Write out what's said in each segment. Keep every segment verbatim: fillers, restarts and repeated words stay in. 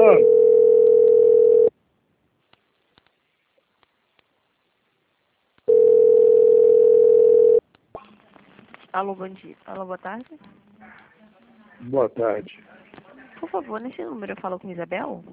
Ah. Alô, bom dia. Alô, boa tarde. Boa tarde. Por favor, nesse número eu falo com Isabel?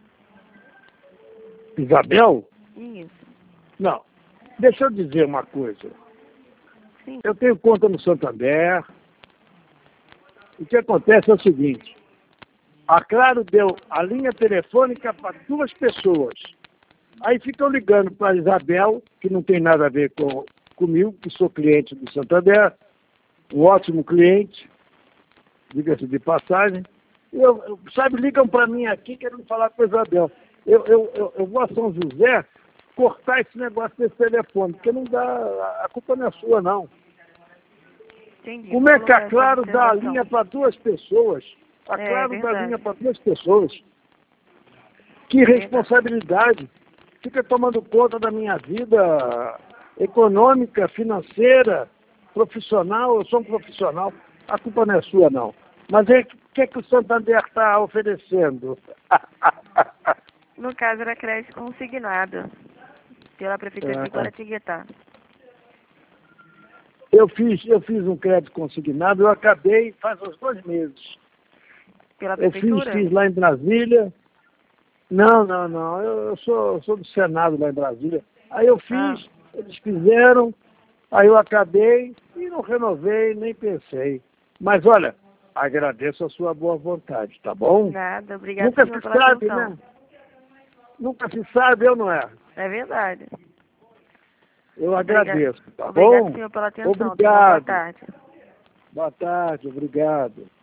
Isabel? Isso. Não. Deixa eu dizer uma coisa. Sim. Eu tenho conta no Santander. O que acontece é o seguinte. A Claro deu a linha telefônica para duas pessoas. Aí ficam ligando para a Isabel, que não tem nada a ver com, comigo, que sou cliente do Santander, um ótimo cliente, diga-se de passagem. Eu, eu, sabe, ligam para mim aqui querendo falar com a Isabel. Eu, eu, eu, eu vou a São José cortar esse negócio desse telefone, porque não dá, a culpa não é sua, não. Entendi. Como é Vou que a colocar essa Claro dá a observação. linha para duas pessoas? A É, Claro dá a verdade. linha para duas pessoas. Que responsabilidade. Fica tomando conta da minha vida econômica, financeira, profissional. Eu sou um profissional. A culpa não é sua, não. Mas o que, é que o Santander está oferecendo? No caso, era crédito consignado pela Prefeitura de É, Guaratinguetá. eu, fiz, eu fiz um crédito consignado, eu acabei faz uns dois meses. Pela Eu fiz, Prefeitura? fiz lá em Brasília. Não, não, não. Eu, eu sou, eu sou do Senado lá em Brasília. Aí eu fiz, Ah. eles fizeram, aí eu acabei e não renovei, nem pensei. Mas olha, agradeço a sua boa vontade, tá bom? Nada. Obrigado, Nunca senhor, se pela sabe, atenção. né? Nunca se sabe, eu não é. É verdade. Eu Obriga... agradeço, tá Obrigado, bom? senhor, pela atenção. Tenha uma boa Obrigado. tarde. Boa tarde, obrigado.